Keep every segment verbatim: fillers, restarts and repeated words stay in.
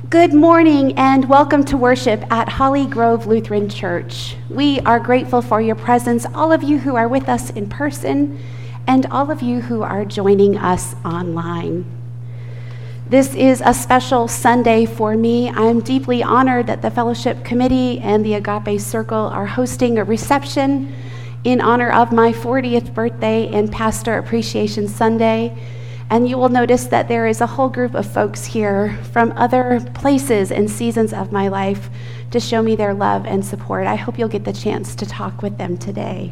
Good morning and welcome to worship at Holly Grove Lutheran Church. We are grateful for your presence, all of you who are with us in person and all of you who are joining us online. This is a special Sunday for me. I'm deeply honored that the Fellowship Committee and the Agape Circle are hosting a reception in honor of my fortieth birthday and Pastor Appreciation Sunday. And you will notice that there is a whole group of folks here from other places and seasons of my life to show me their love and support. I hope you'll get the chance to talk with them today.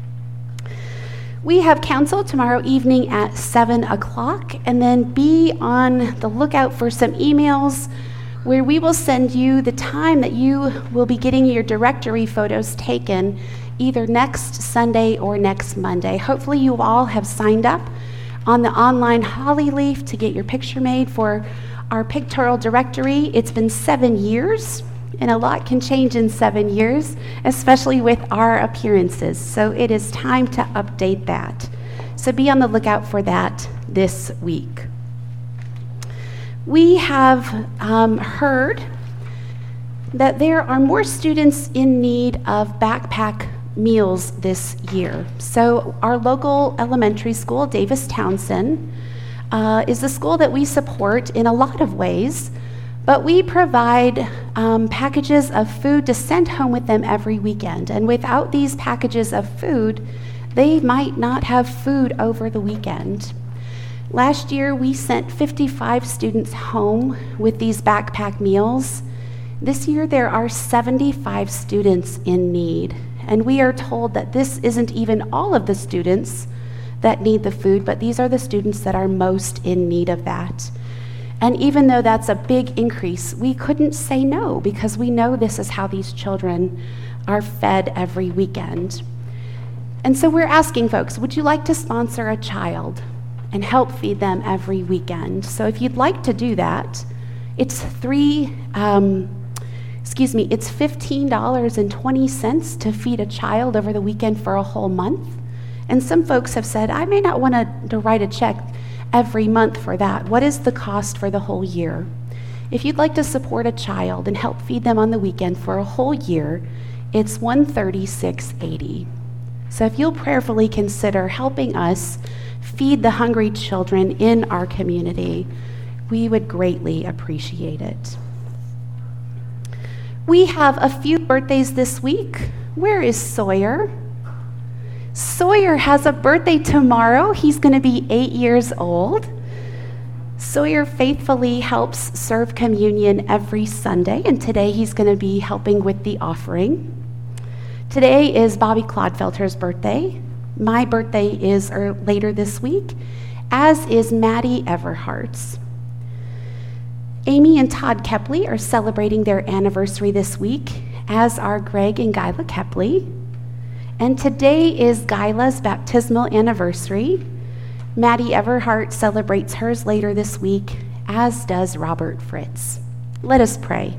We have council tomorrow evening at seven o'clock, and then be on the lookout for some emails where we will send you the time that you will be getting your directory photos taken either next Sunday or next Monday. Hopefully you all have signed up on the online Holly Leaf to get your picture made for our pictorial directory. It's been seven years, and a lot can change in seven years, especially with our appearances. So it is time to update that. So be on the lookout for that this week. We have um, heard that there are more students in need of backpack meals this year. So our local elementary school, Davis Townsend, uh, is a school that we support in a lot of ways, but we provide um, packages of food to send home with them every weekend. And without these packages of food, they might not have food over the weekend. Last year, we sent fifty-five students home with these backpack meals. This year, there are seventy-five students in need. And we are told that this isn't even all of the students that need the food, but these are the students that are most in need of that. And even though that's a big increase, we couldn't say no because we know this is how these children are fed every weekend. And so we're asking folks, would you like to sponsor a child and help feed them every weekend? So if you'd like to do that, it's three, um, excuse me, it's fifteen dollars and twenty cents to feed a child over the weekend for a whole month. And some folks have said, I may not want to, to write a check every month for that. What is the cost for the whole year? If you'd like to support a child and help feed them on the weekend for a whole year, it's one hundred thirty-six dollars and eighty cents. So if you'll prayerfully consider helping us feed the hungry children in our community, we would greatly appreciate it. We have a few birthdays this week. Where is Sawyer? Sawyer has a birthday tomorrow. He's going to be eight years old. Sawyer faithfully helps serve communion every Sunday, and today he's going to be helping with the offering. Today is Bobby Clodfelter's birthday. My birthday is er, later this week, as is Maddie Everhart's. Amy and Todd Kepley are celebrating their anniversary this week, as are Greg and Gyla Kepley. And today is Gyla's baptismal anniversary. Maddie Everhart celebrates hers later this week, as does Robert Fritz. Let us pray.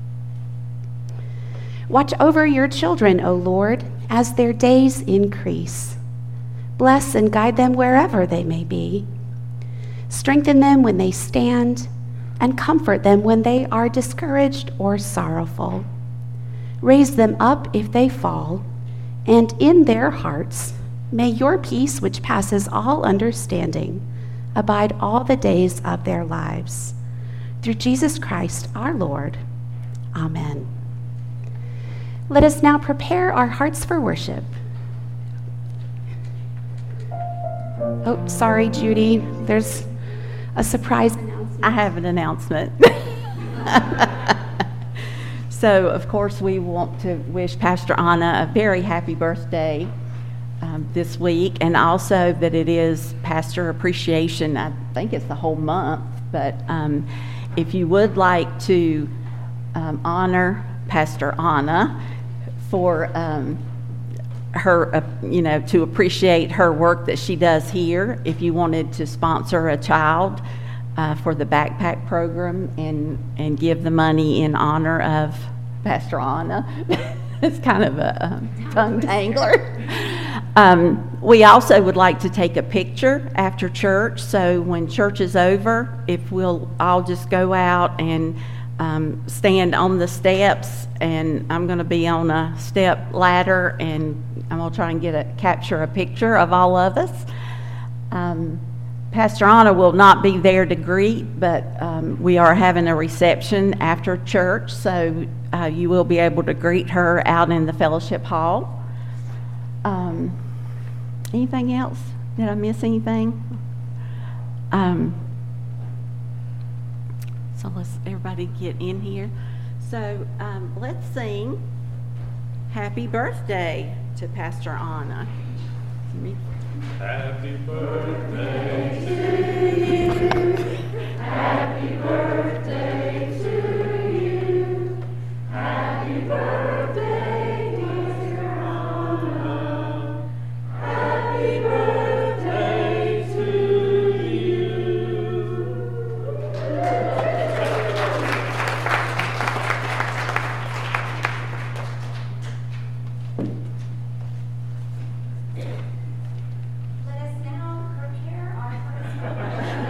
Watch over your children, O Lord, as their days increase. Bless and guide them wherever they may be. Strengthen them when they stand, and comfort them when they are discouraged or sorrowful. Raise them up if they fall, and in their hearts may your peace, which passes all understanding, abide all the days of their lives. Through Jesus Christ our Lord. Amen. Let us now prepare our hearts for worship. Oh, sorry, Judy. There's a surprise announcement. I have an announcement. So, of course, we want to wish Pastor Anna a very happy birthday um, this week, and also that it is Pastor Appreciation. I think it's the whole month, but um, if you would like to um, honor Pastor Anna for um, her, uh, you know, to appreciate her work that she does here, if you wanted to sponsor a child Uh, for the backpack program and, and give the money in honor of Pastor Anna. It's kind of a um, tongue tangler. Um, we also would like to take a picture after church, so when church is over, if we'll all just go out and um, stand on the steps, and I'm going to be on a step ladder, and I'm going to try and get a capture a picture of all of us. Um, Pastor Anna will not be there to greet, but um, we are having a reception after church, so uh, you will be able to greet her out in the fellowship hall. Um, anything else? Did I miss anything? Um, so let's everybody get in here. So um, let's sing Happy Birthday to Pastor Anna. Happy birthday to you. Happy birthday to you. Happy birthday, dear Anna. Happy birthday to you. Let us now prepare our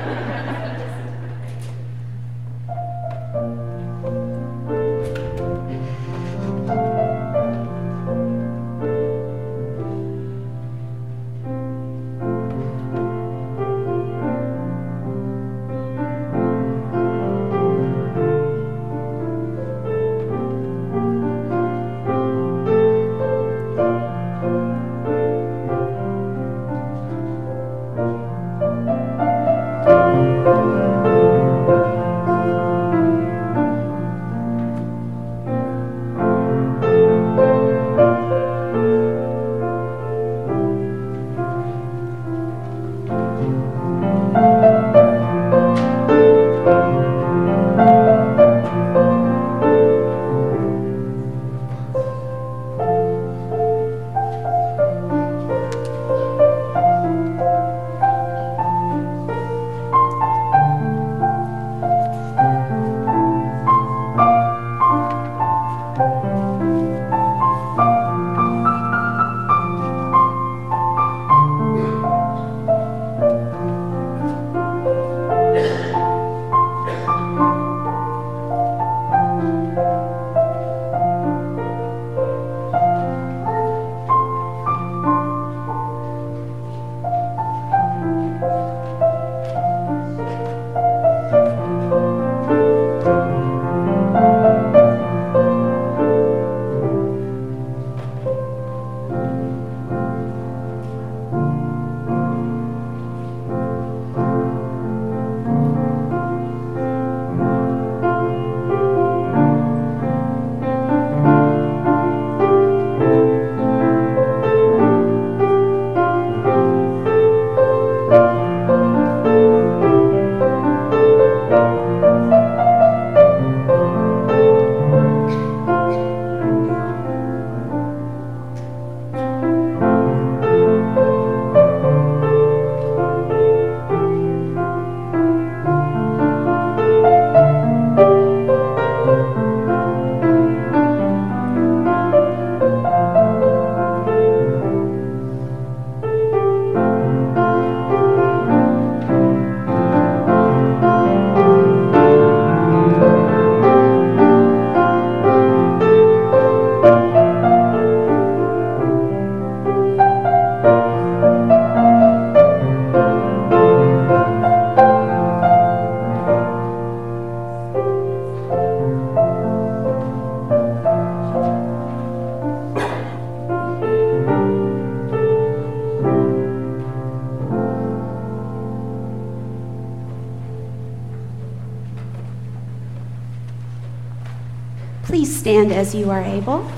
Please stand as you are able.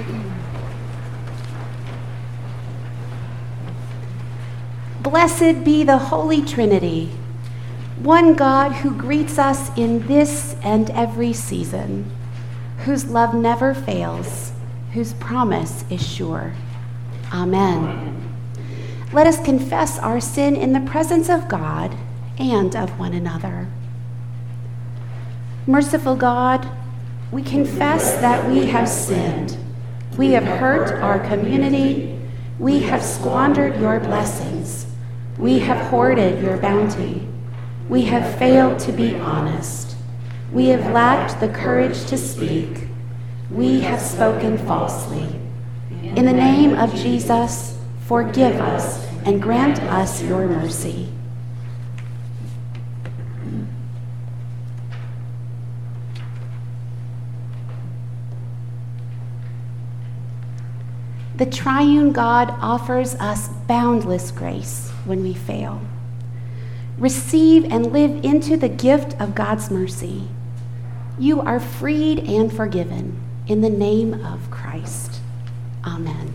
Blessed be the Holy Trinity, one God who greets us in this and every season, whose love never fails, whose promise is sure. Amen. Amen. Let us confess our sin in the presence of God and of one another. Merciful God, we confess that we have sinned. We have hurt our community. We have squandered your blessings. We have hoarded your bounty. We have failed to be honest. We have lacked the courage to speak. We have spoken falsely. In the name of Jesus, forgive us and grant us your mercy. The triune God offers us boundless grace when we fail. Receive and live into the gift of God's mercy. You are freed and forgiven in the name of Christ. Amen.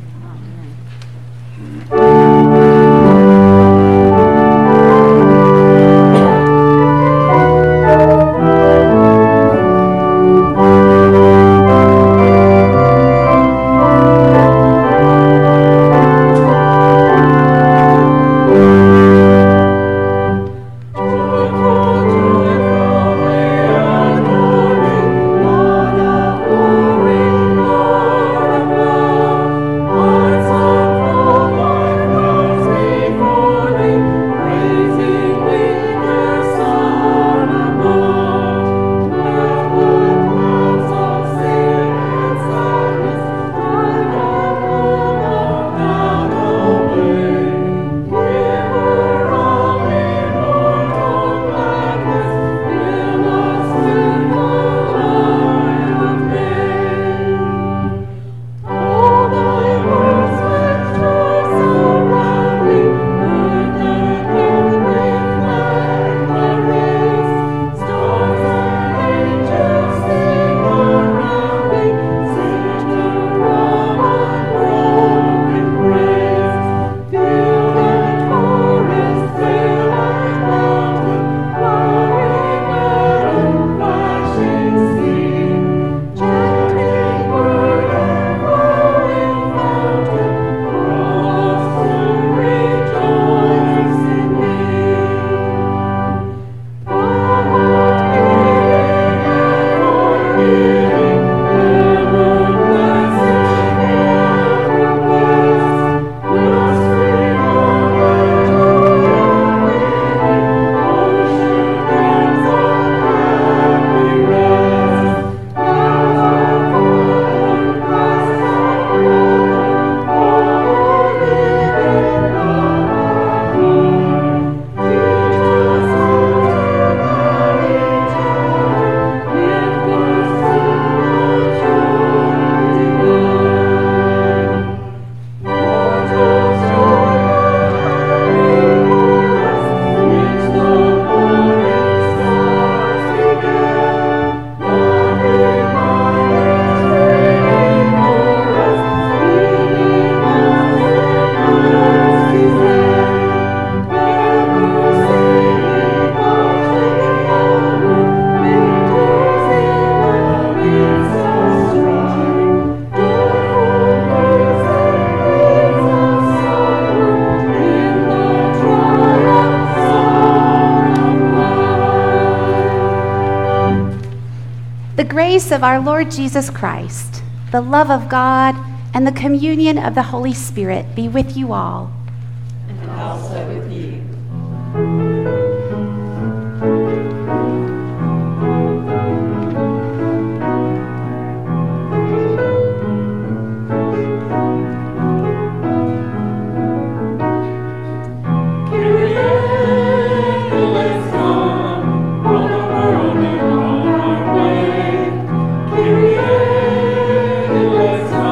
The grace of our Lord Jesus Christ, the love of God, and the communion of the Holy Spirit be with you all. And also with you.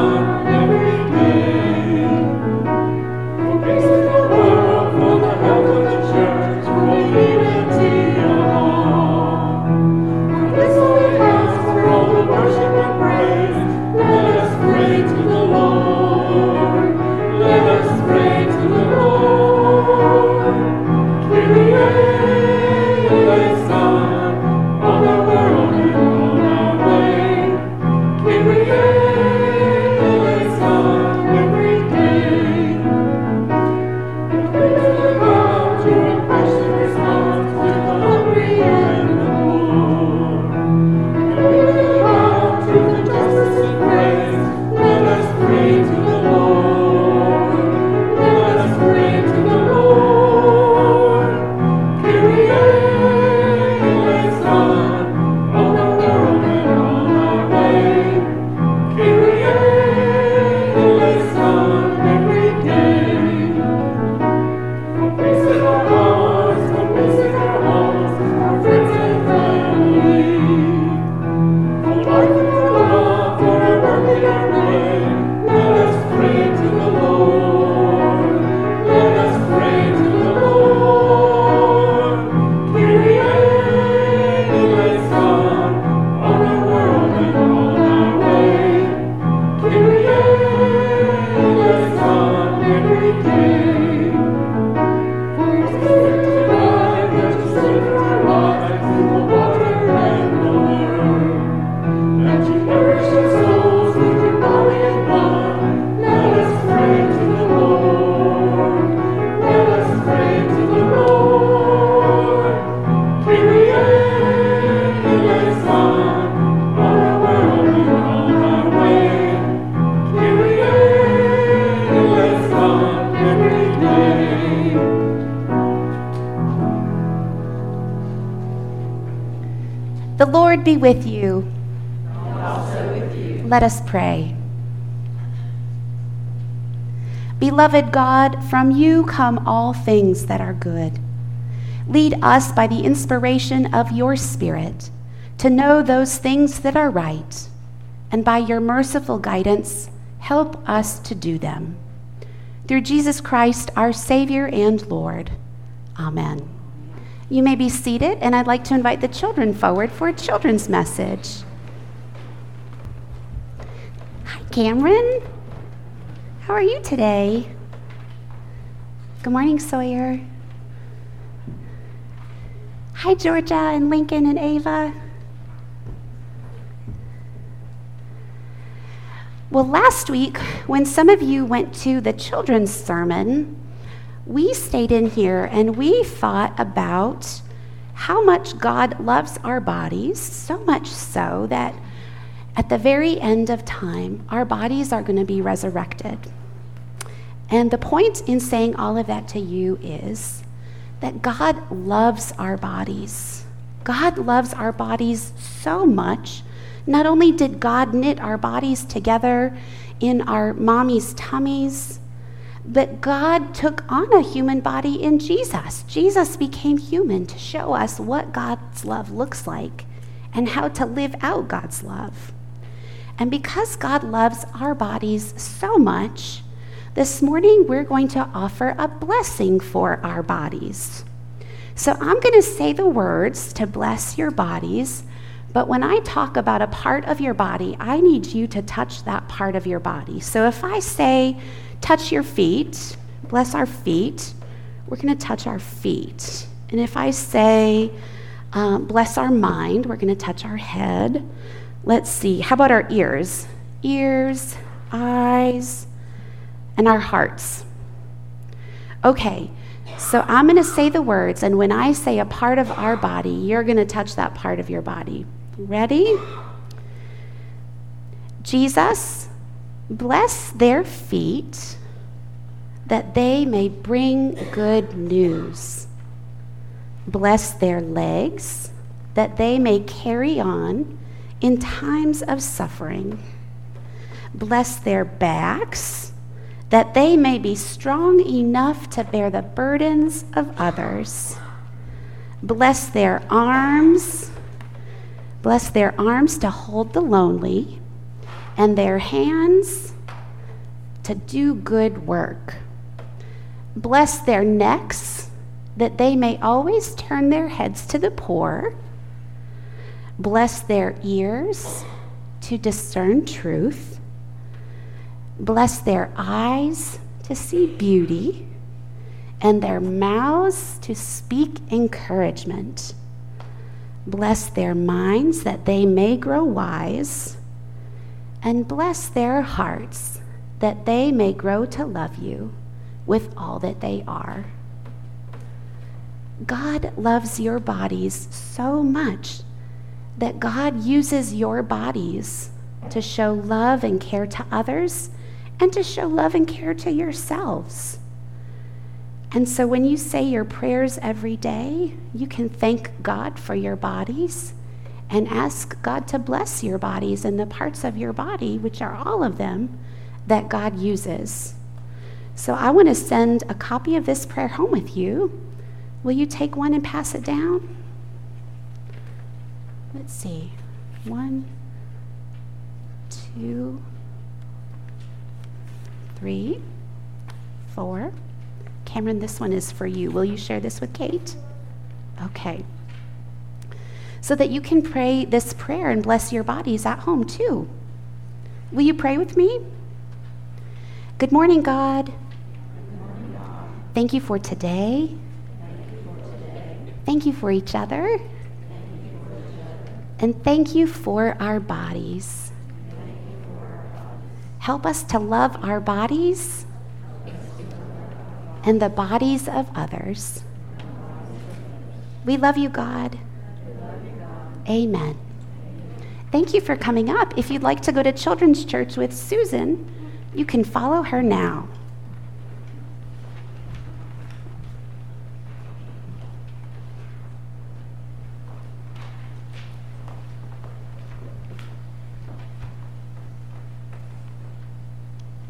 For the Lord be with you. And also with you. Let us pray. Beloved God, from you come all things that are good. Lead us by the inspiration of your Spirit to know those things that are right, and by your merciful guidance, help us to do them. Through Jesus Christ, our Savior and Lord. Amen. You may be seated, and I'd like to invite the children forward for a children's message. Hi, Cameron. How are you today? Good morning, Sawyer. Hi, Georgia and Lincoln and Ava. Well, last week, when some of you went to the children's sermon, we stayed in here and we thought about how much God loves our bodies, so much so that at the very end of time, our bodies are going to be resurrected. And the point in saying all of that to you is that God loves our bodies. God loves our bodies so much. Not only did God knit our bodies together in our mommy's tummies, but God took on a human body in Jesus. Jesus became human to show us what God's love looks like and how to live out God's love. And because God loves our bodies so much, this morning we're going to offer a blessing for our bodies. So I'm going to say the words to bless your bodies, but when I talk about a part of your body, I need you to touch that part of your body. So if I say, touch your feet, bless our feet, we're going to touch our feet. And if I say, um, bless our mind, we're going to touch our head. Let's see, how about our ears? Ears, eyes, and our hearts. Okay, so I'm going to say the words, and when I say a part of our body, you're going to touch that part of your body. Ready? Jesus, bless their feet that they may bring good news. Bless their legs that they may carry on in times of suffering. Bless their backs that they may be strong enough to bear the burdens of others. Bless their arms, bless their arms to hold the lonely, and their hands to do good work. Bless their necks, that they may always turn their heads to the poor. Bless their ears to discern truth. Bless their eyes to see beauty, and their mouths to speak encouragement. Bless their minds that they may grow wise, and bless their hearts that they may grow to love you with all that they are. God loves your bodies so much that God uses your bodies to show love and care to others and to show love and care to yourselves. And so when you say your prayers every day, you can thank God for your bodies and ask God to bless your bodies and the parts of your body, which are all of them, that God uses. So I want to send a copy of this prayer home with you. Will you take one and pass it down? Let's see. One, two, three, four. Cameron, this one is for you. Will you share this with Kate? Okay. So that you can pray this prayer and bless your bodies at home too. Will you pray with me? Good morning, God. Good morning, God. Thank you for today. Thank you for today. Thank you for each other. Thank you for each other. And thank you for our bodies. Thank you for our bodies. Help us to love our bodies and the bodies of others. We love you, God. We love you, God. Amen. Thank you for coming up. If you'd like to go to Children's Church with Susan, you can follow her now.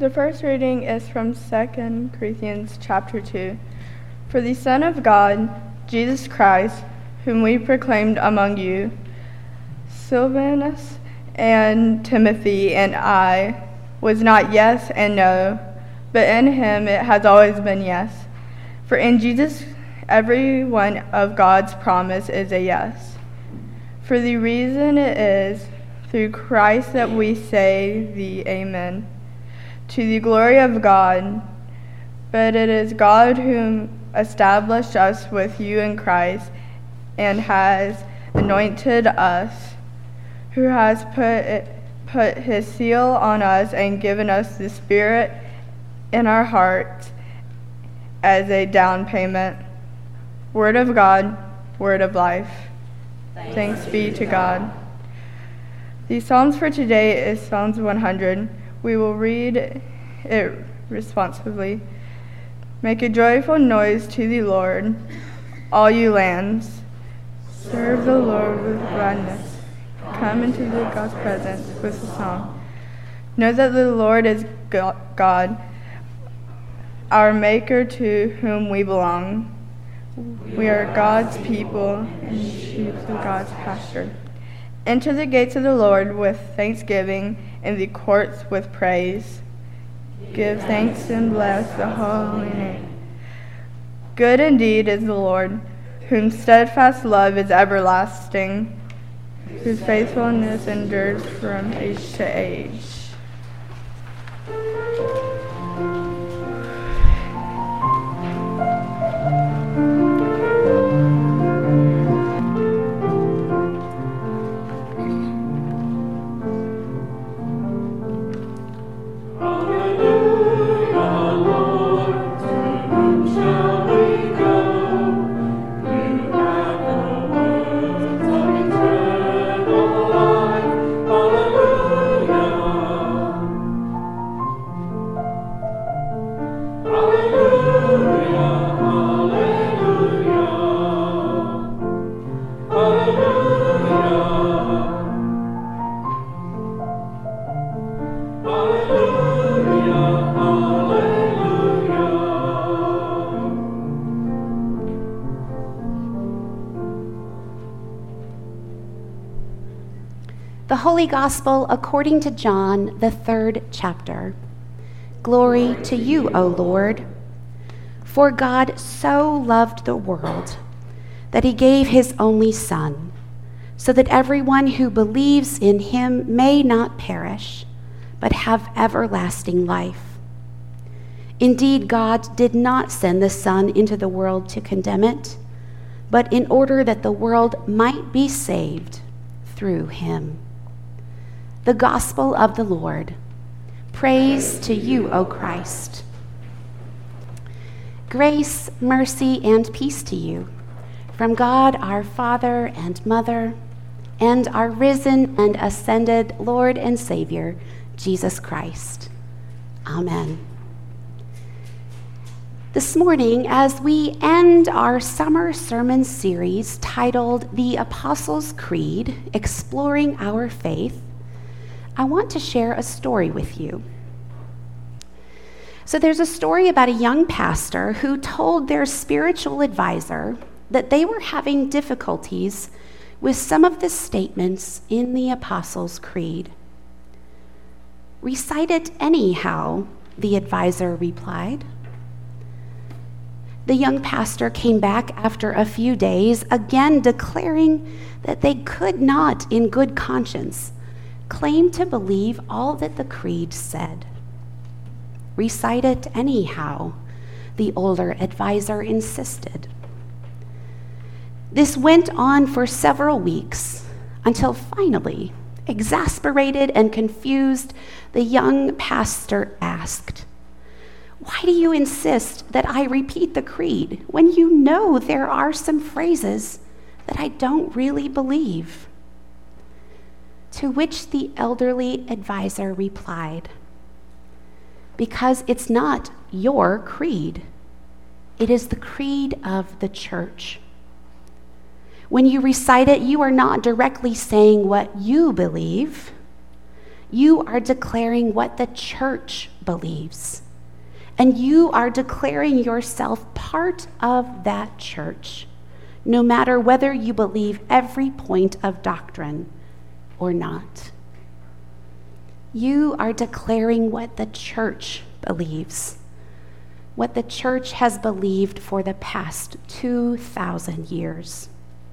The first reading is from Second Corinthians chapter two. For the Son of God, Jesus Christ, whom we proclaimed among you, Silvanus and Timothy and I, was not yes and no, but in him it has always been yes. For in Jesus every one of God's promise is a yes. For the reason it is through Christ that we say the Amen, to the glory of God. But it is God whom established us with you in Christ and has anointed us, who has put it, put his seal on us and given us the Spirit in our hearts as a down payment. Word of God, word of life. Thanks, Thanks be to God. The Psalms for today is Psalms one hundred. We will read it responsively. Make a joyful noise to the Lord, all you lands. Serve the Lord with gladness. Come into the God's presence with a song. Know that the Lord is God, our Maker, to whom we belong. We are God's people and sheep of God's pasture. Enter the gates of the Lord with thanksgiving, and the courts with praise. Give thanks and bless the holy name. Good indeed is the Lord, whom steadfast love is everlasting, whose faithfulness endures from age to age. The Holy Gospel according to John, the third chapter. Glory to you, O Lord. For God so loved the world that he gave his only Son, so that everyone who believes in him may not perish, but have everlasting life. Indeed, God did not send the Son into the world to condemn it, but in order that the world might be saved through him. The Gospel of the Lord. Praise to you, O Christ. Grace, mercy, and peace to you from God our Father and Mother, and our risen and ascended Lord and Savior, Jesus Christ. Amen. This morning, as we end our summer sermon series titled The Apostles' Creed, Exploring Our Faith, I want to share a story with you. So there's a story about a young pastor who told their spiritual advisor that they were having difficulties with some of the statements in the Apostles' Creed. Recite it anyhow, the advisor replied. The young pastor came back after a few days, again declaring that they could not, in good conscience, claim to believe all that the creed said. Recite it anyhow, the older advisor insisted. This went on for several weeks until finally, exasperated and confused, the young pastor asked, "Why do you insist that I repeat the creed when you know there are some phrases that I don't really believe?" To which the elderly advisor replied, "Because it's not your creed. It is the creed of the church. When you recite it, you are not directly saying what you believe. You are declaring what the church believes. And you are declaring yourself part of that church, no matter whether you believe every point of doctrine or not. You are declaring what the church believes, what the church has believed for the past two thousand years.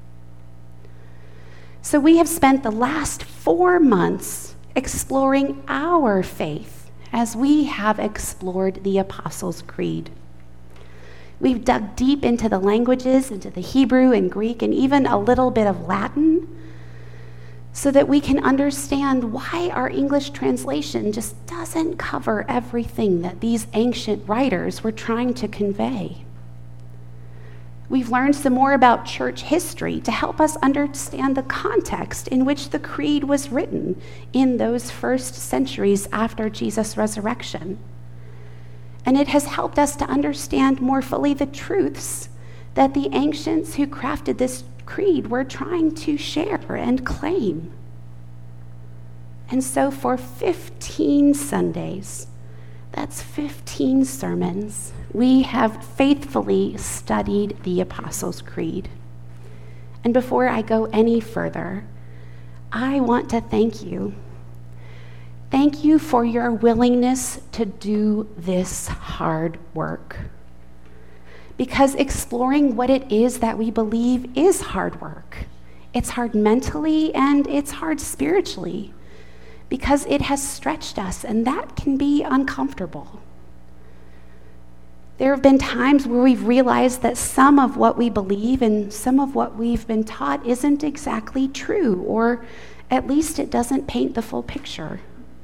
So we have spent the last four months exploring our faith as we have explored the Apostles' Creed. We've dug deep into the languages, into the Hebrew and Greek, and even a little bit of Latin, so that we can understand why our English translation just doesn't cover everything that these ancient writers were trying to convey. We've learned some more about church history to help us understand the context in which the creed was written in those first centuries after Jesus' resurrection. And it has helped us to understand more fully the truths that the ancients who crafted this creed were trying to share and claim. And so for fifteen Sundays, that's fifteen sermons, we have faithfully studied the Apostles' Creed. And before I go any further, I want to thank you. Thank you for your willingness to do this hard work. Because exploring what it is that we believe is hard work. It's hard mentally and it's hard spiritually, because it has stretched us, and that can be uncomfortable. There have been times where we've realized that some of what we believe and some of what we've been taught isn't exactly true, or at least it doesn't paint the full picture.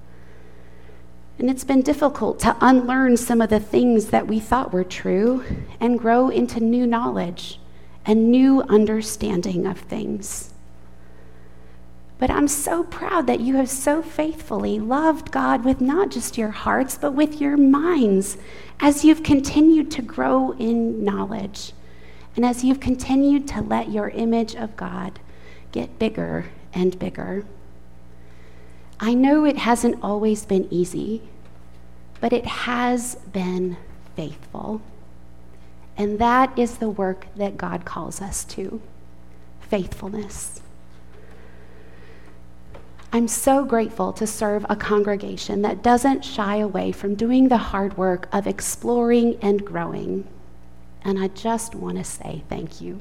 And it's been difficult to unlearn some of the things that we thought were true and grow into new knowledge and new understanding of things. But I'm so proud that you have so faithfully loved God with not just your hearts, but with your minds as you've continued to grow in knowledge and as you've continued to let your image of God get bigger and bigger. I know it hasn't always been easy, but it has been faithful. And that is the work that God calls us to, faithfulness. I'm so grateful to serve a congregation that doesn't shy away from doing the hard work of exploring and growing. And I just want to say thank you.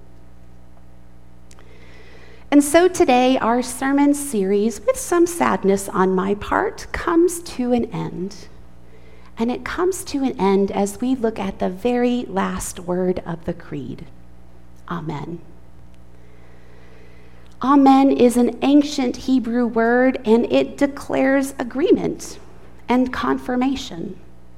And so today, our sermon series, with some sadness on my part, comes to an end. And it comes to an end as we look at the very last word of the creed, Amen. Amen is an ancient Hebrew word, and it declares agreement and confirmation.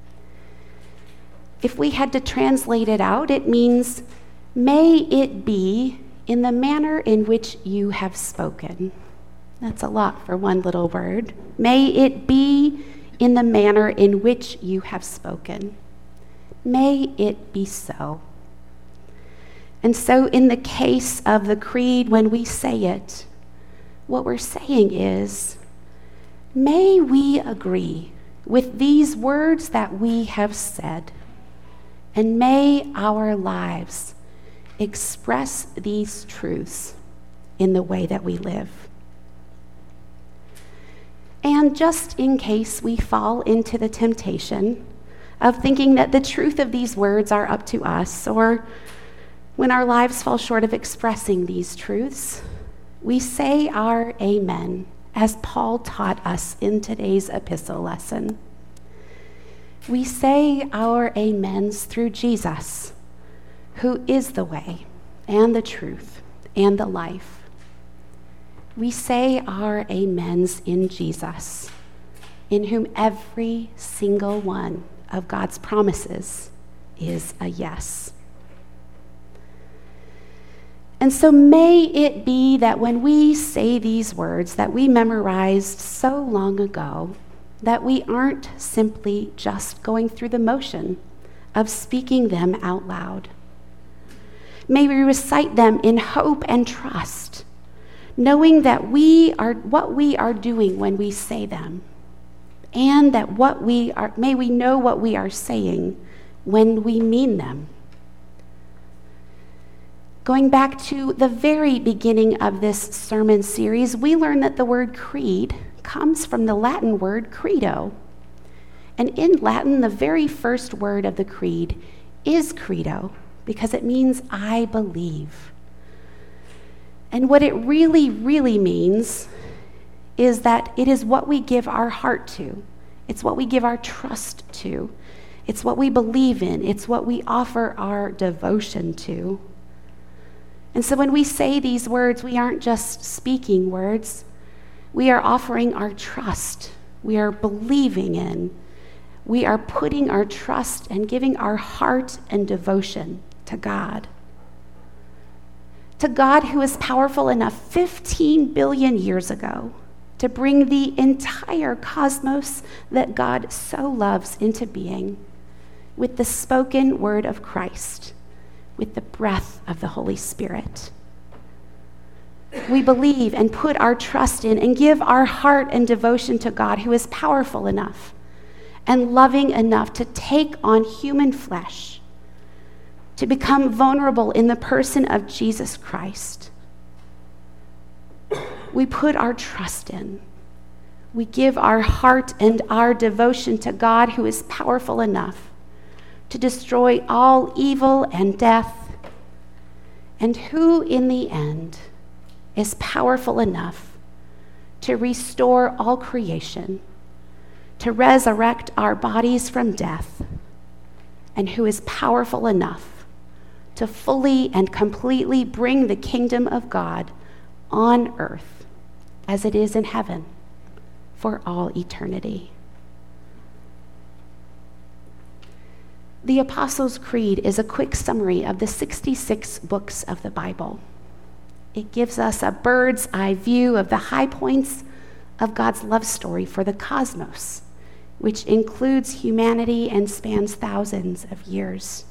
If we had to translate it out, it means, may it be in the manner in which you have spoken. That's a lot for one little word. May it be in the manner in which you have spoken. May it be so. And so in the case of the creed, when we say it, what we're saying is, may we agree with these words that we have said, and may our lives express these truths in the way that we live. And just in case we fall into the temptation of thinking that the truth of these words are up to us, or when our lives fall short of expressing these truths, we say our amen, as Paul taught us in today's epistle lesson. We say our amens through Jesus, who is the way and the truth and the life. We say our amens in Jesus, in whom every single one of God's promises is a yes. And so may it be that when we say these words that we memorized so long ago, that we aren't simply just going through the motion of speaking them out loud. May we recite them in hope and trust, knowing that we are what we are doing when we say them, and that what we are, may we know what we are saying when we mean them. Going back to the very beginning of this sermon series, we learn that the word creed comes from the Latin word credo. And in Latin, the very first word of the creed is credo, because it means I believe. And what it really, really means is that it is what we give our heart to. It's what we give our trust to. It's what we believe in. It's what we offer our devotion to. And so when we say these words, we aren't just speaking words. We are offering our trust. We are believing in. We are putting our trust and giving our heart and devotion to God. To God who is powerful enough fifteen billion years ago to bring the entire cosmos that God so loves into being with the spoken word of Christ, with the breath of the Holy Spirit. We believe and put our trust in and give our heart and devotion to God who is powerful enough and loving enough to take on human flesh, to become vulnerable in the person of Jesus Christ. We put our trust in. We give our heart and our devotion to God who is powerful enough to destroy all evil and death, and who in the end is powerful enough to restore all creation, to resurrect our bodies from death, and who is powerful enough to fully and completely bring the kingdom of God on earth as it is in heaven for all eternity. The Apostles' Creed is a quick summary of the sixty-six books of the Bible. It gives us a bird's eye view of the high points of God's love story for the cosmos, which includes humanity and spans thousands of years.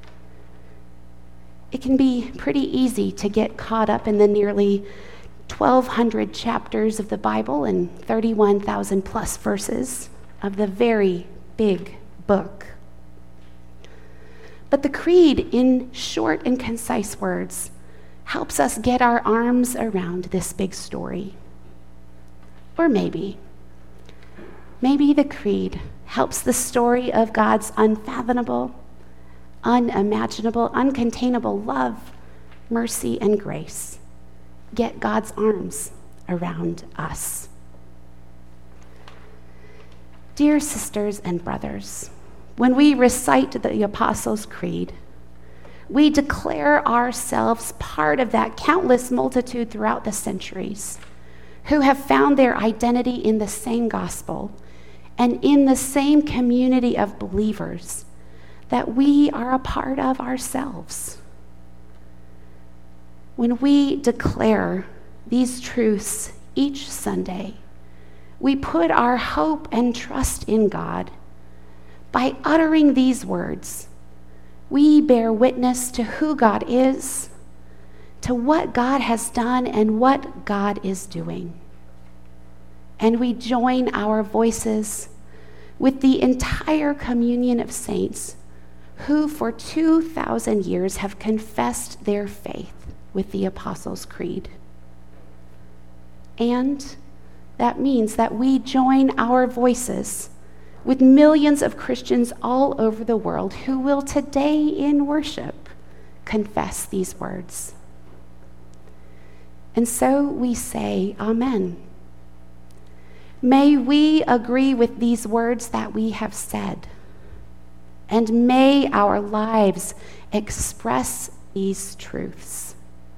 It can be pretty easy to get caught up in the nearly twelve hundred chapters of the Bible and thirty-one thousand plus verses of the very big book. But the Creed, in short and concise words, helps us get our arms around this big story. Or maybe, maybe the Creed helps the story of God's unfathomable, unimaginable, uncontainable love, mercy, and grace get God's arms around us. Dear sisters and brothers, when we recite the Apostles' Creed, we declare ourselves part of that countless multitude throughout the centuries who have found their identity in the same gospel and in the same community of believers that we are a part of ourselves. When we declare these truths each Sunday, we put our hope and trust in God. By uttering these words, we bear witness to who God is, to what God has done, and what God is doing. And we join our voices with the entire communion of saints who for two thousand years have confessed their faith with the Apostles' Creed. And that means that we join our voices with millions of Christians all over the world who will today in worship confess these words. And so we say, Amen. May we agree with these words that we have said, and may our lives express these truths.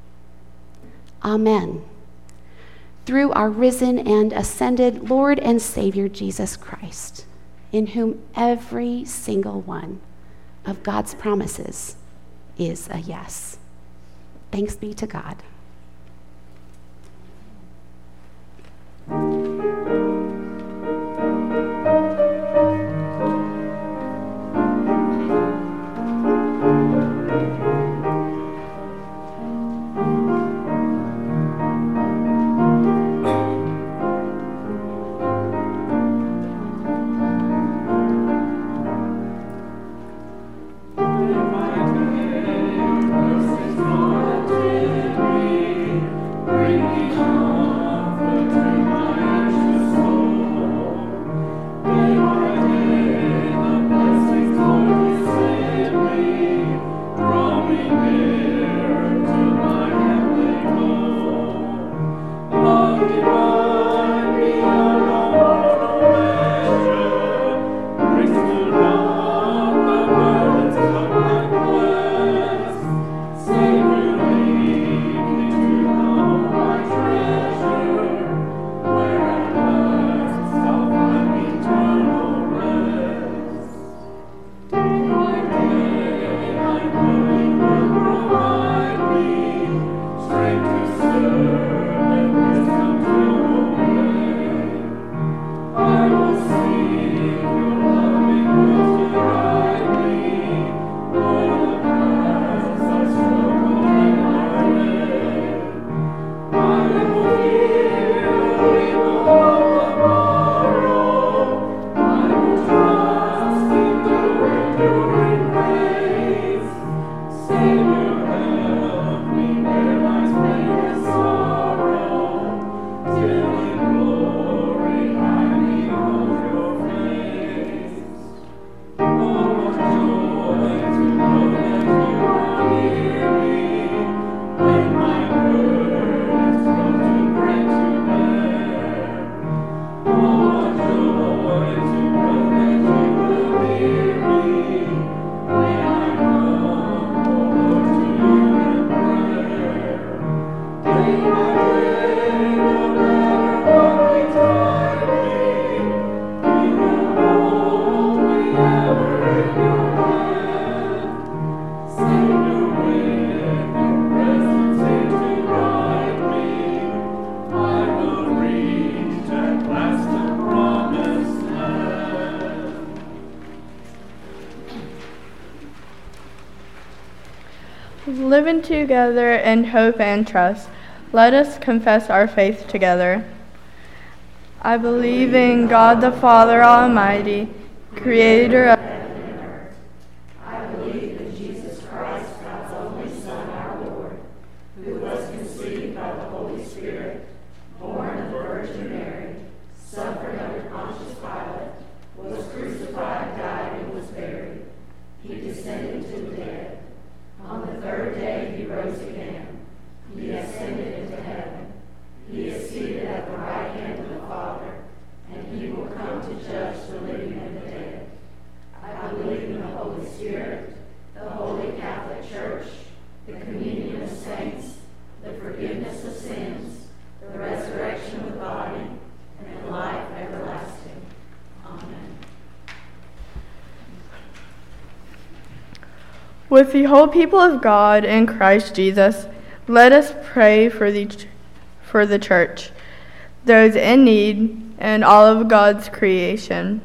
Amen. Through our risen and ascended Lord and Savior Jesus Christ, in whom every single one of God's promises is a yes. Thanks be to God. living together in hope and trust, let us confess our faith together. I believe in God the Father Almighty, creator of heaven and earth. I believe in Jesus Christ, God's only Son, our Lord, who was conceived by the Holy Spirit, born of the Virgin Mary, suffered under Pontius Pilate, was crucified, died, and was buried. He descended to the dead. On the third day he rose again. He ascended into heaven. He is seated at the right hand of the Father, and he will come to judge the living and the dead. I believe in the Holy Spirit, the Holy Catholic Church, the communion of saints, the forgiveness of sins, the resurrection of the body, and life everlasting. Amen. With the whole people of God in Christ Jesus, let us pray for the for the church, those in need, and all of God's creation.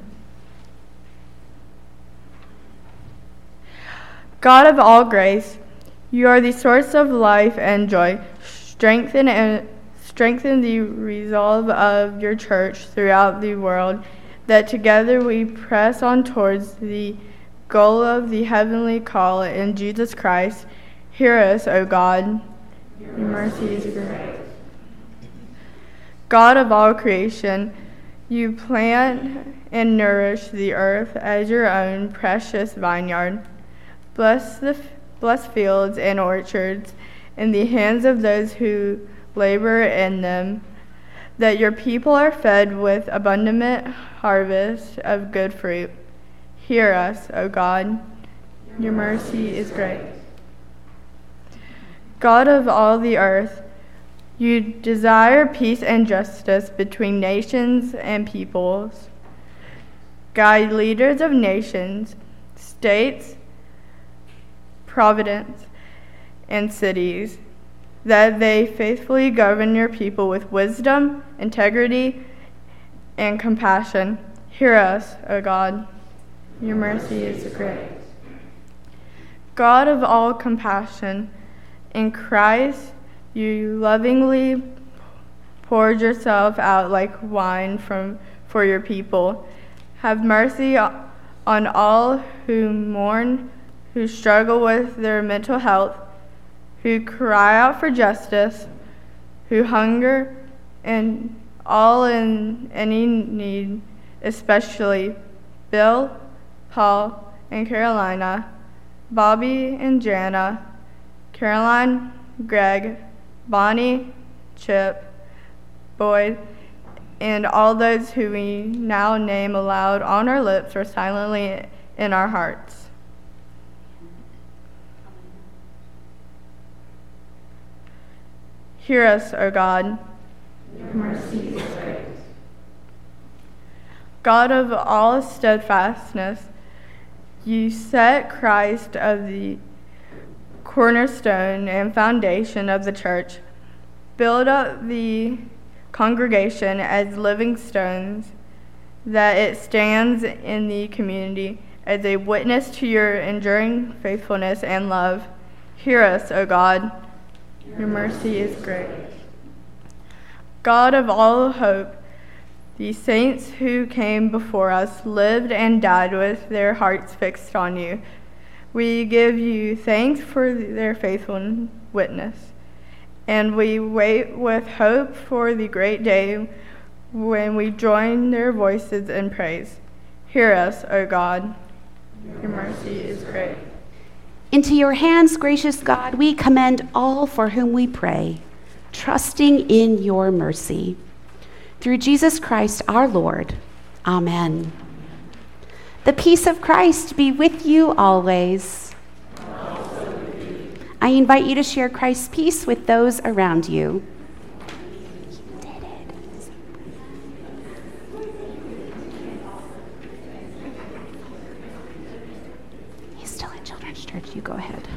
God of all grace, you are the source of life and joy. Strengthen and strengthen the resolve of your church throughout the world, that together we press on towards the goal of the heavenly call in Jesus Christ. Hear us, O God. Your mercy is great. God of all creation, you plant and nourish the earth as your own precious vineyard. Bless the bless fields and orchards in the hands of those who labor in them, that your people are fed with abundant harvest of good fruit. Hear us, O God. Your mercy is great. God of all the earth, you desire peace and justice between nations and peoples. Guide leaders of nations, states, providence, and cities, that they faithfully govern your people with wisdom, integrity, and compassion. Hear us, O God. Your mercy is great. God of all compassion, in Christ you lovingly poured yourself out like wine from, for your people. Have mercy on all who mourn, who struggle with their mental health, who cry out for justice, who hunger, and all in any need, especially Bill, Paul, and Carolina, Bobby and Jana, Caroline, Greg, Bonnie, Chip, Boyd, and all those who we now name aloud on our lips or silently in our hearts. Hear us, O God. Your mercy is great. God of all steadfastness, you set Christ of the cornerstone and foundation of the church. Build up the congregation as living stones, that it stands in the community as a witness to your enduring faithfulness and love. Hear us, O God. Your mercy is great. God of all hope, the saints who came before us lived and died with their hearts fixed on you. We give you thanks for their faithful witness, and we wait with hope for the great day when we join their voices in praise. Hear us, O God. Your mercy is great. Into your hands, gracious God, we commend all for whom we pray, trusting in your mercy. Through Jesus Christ our Lord. Amen. The peace of Christ be with you always. I invite you to share Christ's peace with those around you. He's still in Children's Church. You go ahead.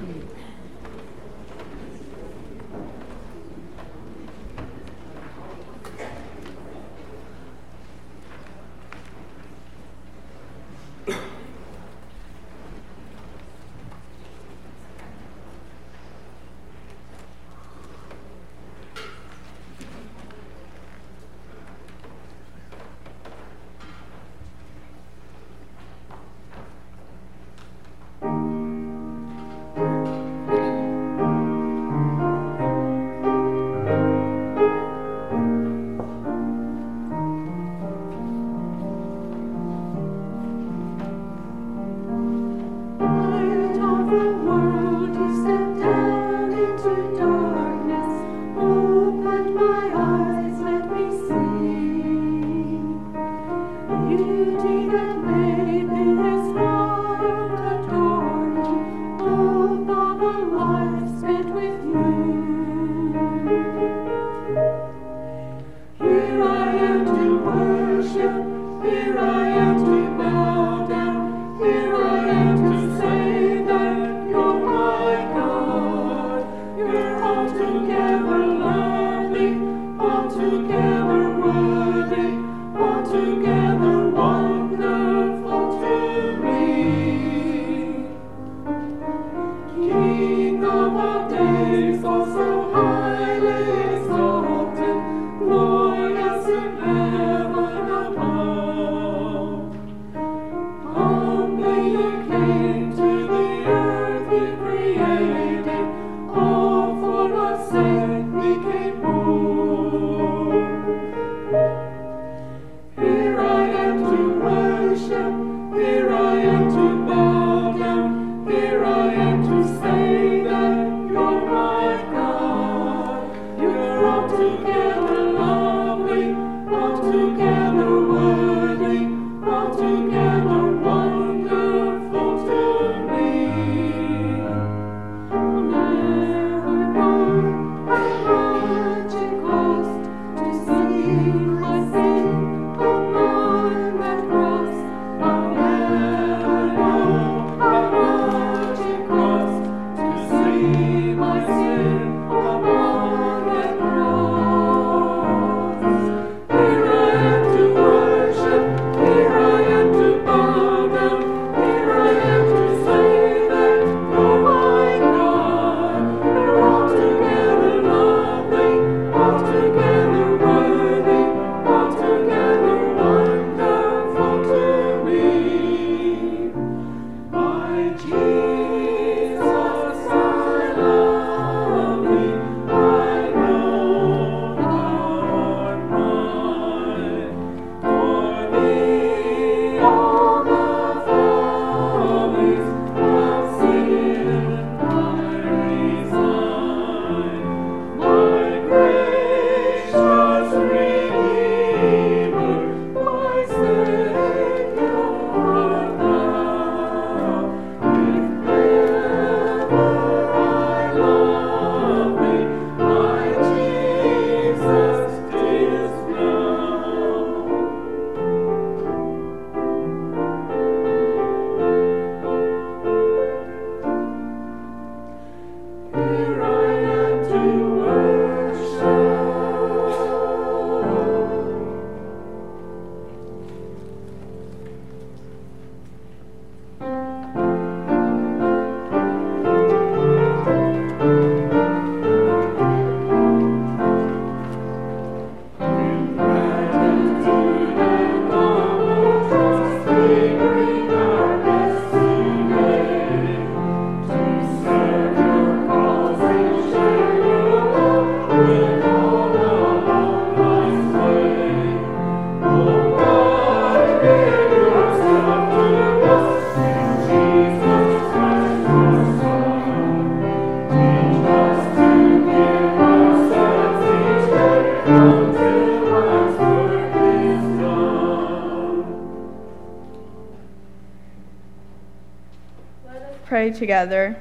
Pray together.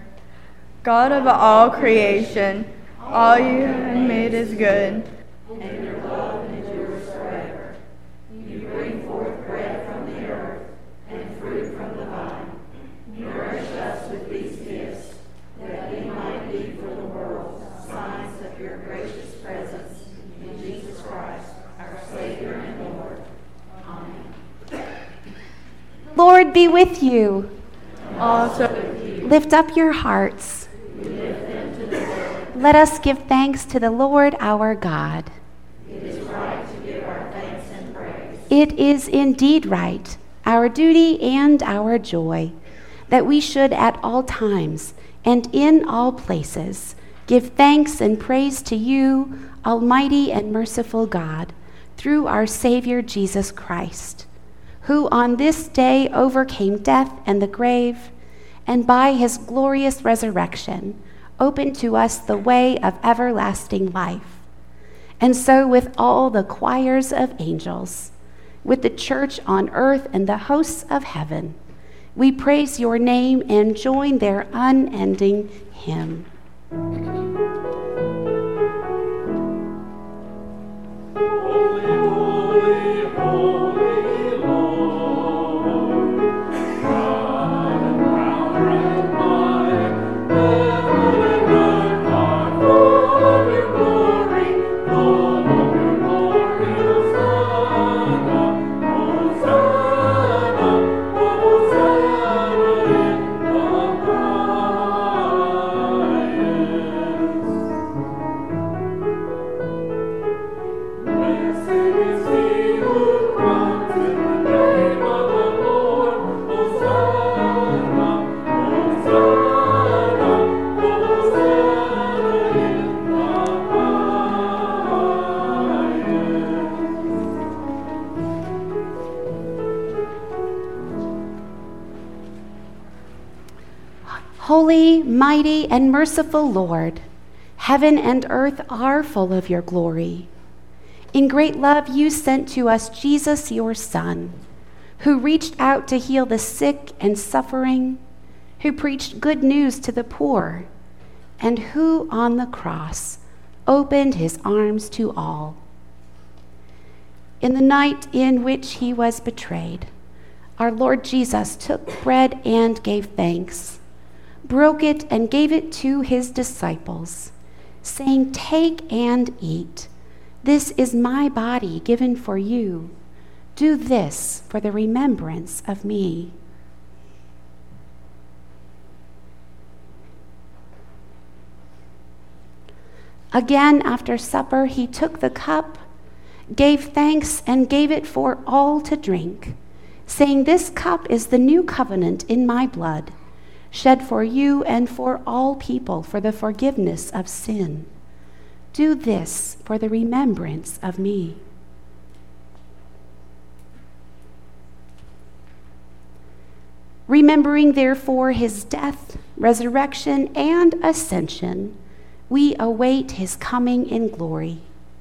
God of all creation, all you have made is good. And your love endures forever. You bring forth bread from the earth and fruit from the vine. Nourish us with these gifts, that we might be for the world signs of your gracious presence in Jesus Christ, our Savior and Lord. Amen. Lord be with you. Also, Lift up your hearts. Let us give thanks to the Lord our God. It is right to give our thanks and praise. It is indeed right, our duty and our joy, that we should at all times and in all places give thanks and praise to you, Almighty and merciful God, through our Savior Jesus Christ, who on this day overcame death and the grave, and by his glorious resurrection, opened to us the way of everlasting life. And so with all the choirs of angels, with the church on earth and the hosts of heaven, we praise your name and join their unending hymn. Holy, mighty, and merciful Lord, heaven and earth are full of your glory. In great love, you sent to us Jesus, your Son, who reached out to heal the sick and suffering, who preached good news to the poor, and who on the cross opened his arms to all. In the night in which he was betrayed, our Lord Jesus took bread and gave thanks, broke it and gave it to his disciples, saying, "Take and eat. This is my body given for you. Do this for the remembrance of me." Again, after supper, he took the cup, gave thanks, and gave it for all to drink, saying, "This cup is the new covenant in my blood, shed for you and for all people for the forgiveness of sin. Do this for the remembrance of me." Remembering, therefore, his death, resurrection, and ascension, we await his coming in glory.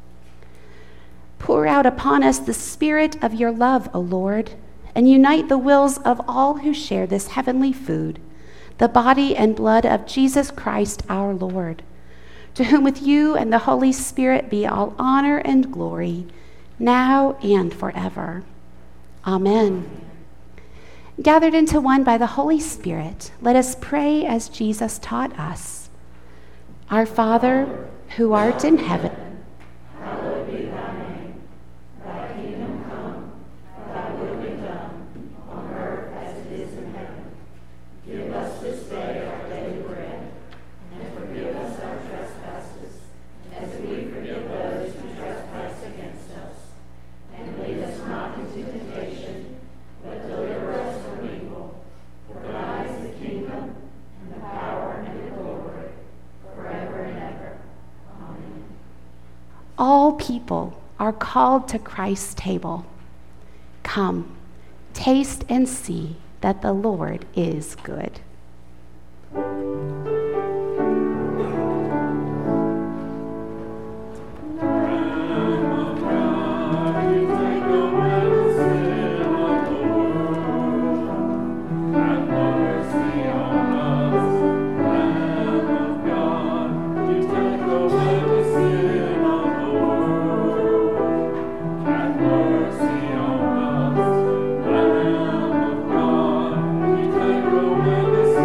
Pour out upon us the spirit of your love, O Lord, and unite the wills of all who share this heavenly food, the body and blood of Jesus Christ our Lord, to whom with you and the Holy Spirit be all honor and glory, now and forever. Amen. Gathered into one by the Holy Spirit, let us pray as Jesus taught us. Our Father, who art in heaven, hallowed be thy name. Thy kingdom come, thy will be done, on earth as it is in heaven. Give us this day our daily bread, and forgive us our trespasses, as we forgive those who trespass against us. And lead us not into temptation, but deliver us from evil. For thine is the kingdom, and the power, and the glory, forever and ever. Amen. all people are called to Christ's table. Come, taste and see that the Lord is good. This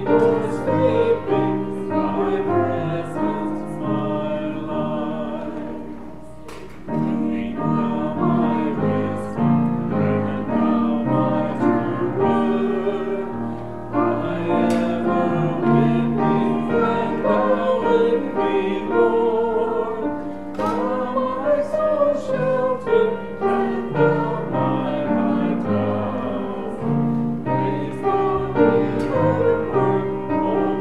Praise the Lord.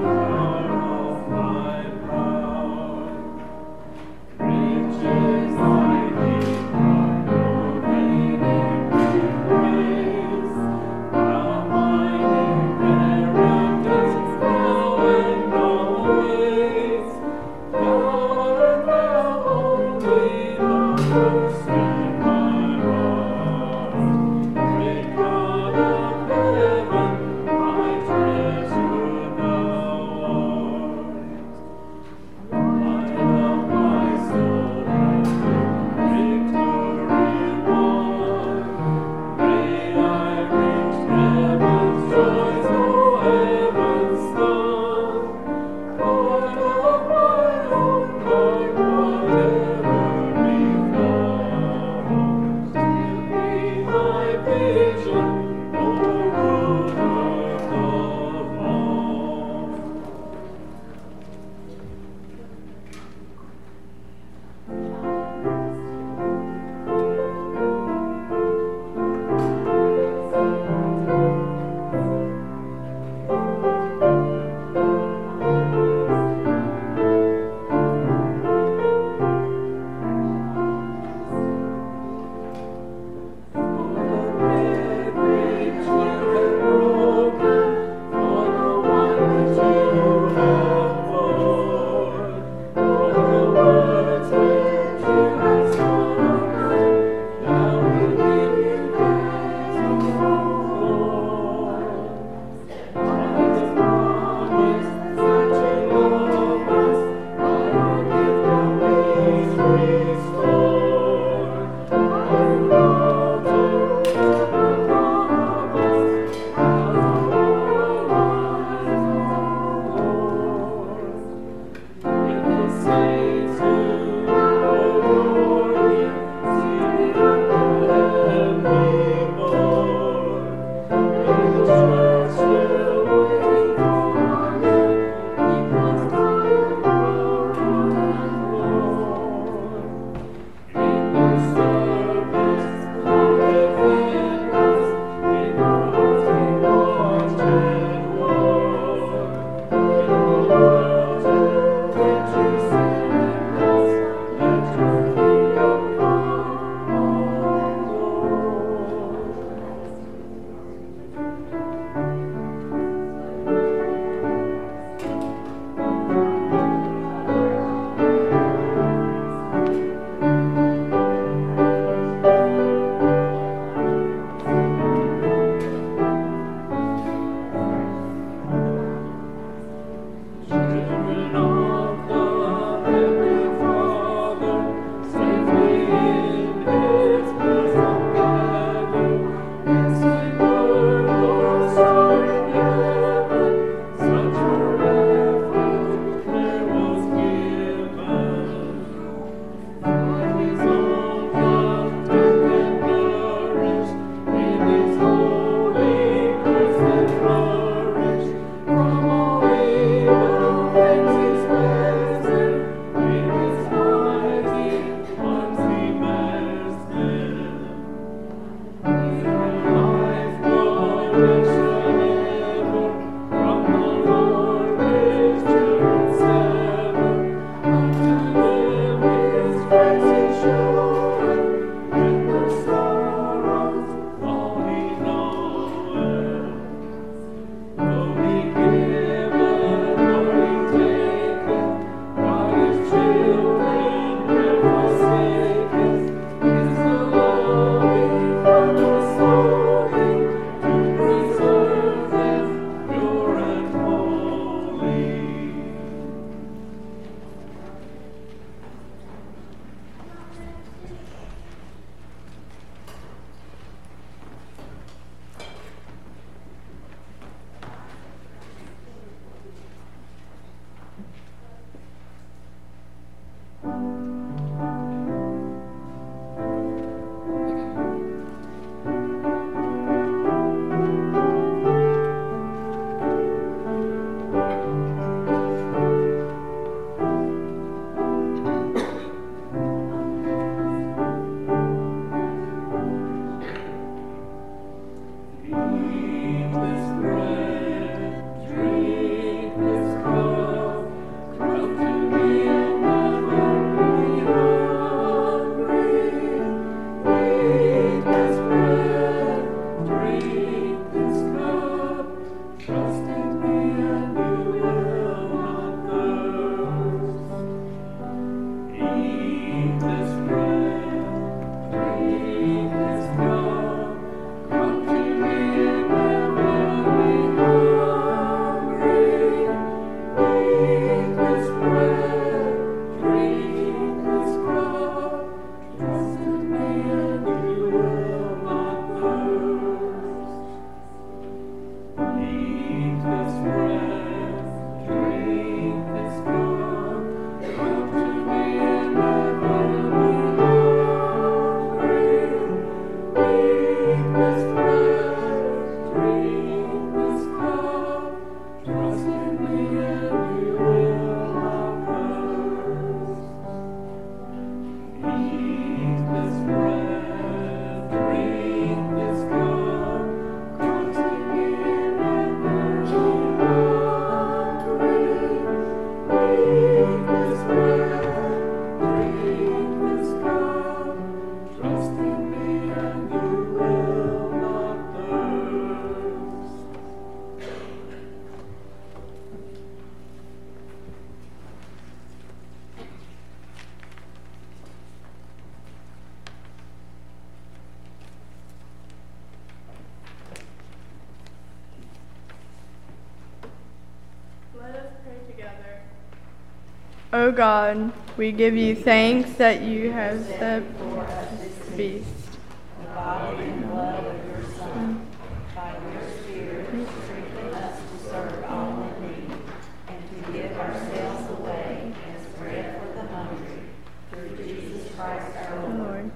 O God, we give you thanks that you have set before us this feast. The body and blood of your Son, by your Spirit, strengthen us to serve all in need, and to give ourselves away as bread for the hungry, through Jesus Christ our Lord. Lord.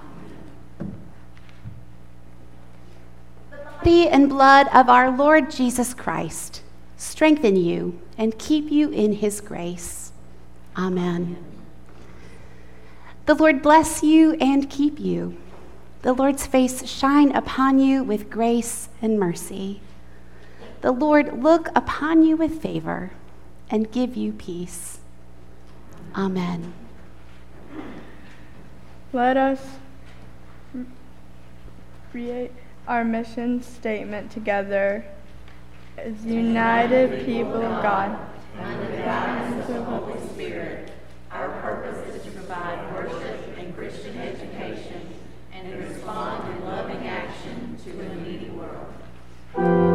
Body and blood of our Lord Jesus Christ, strengthen you and keep you in his grace. Amen. The Lord bless you and keep you. The Lord's face shine upon you with grace and mercy. The Lord look upon you with favor and give you peace. Amen. Let us create our mission statement together as united people of God. Under the guidance of the Holy Spirit, our purpose is to provide worship and Christian education and to respond in loving action to a needy world.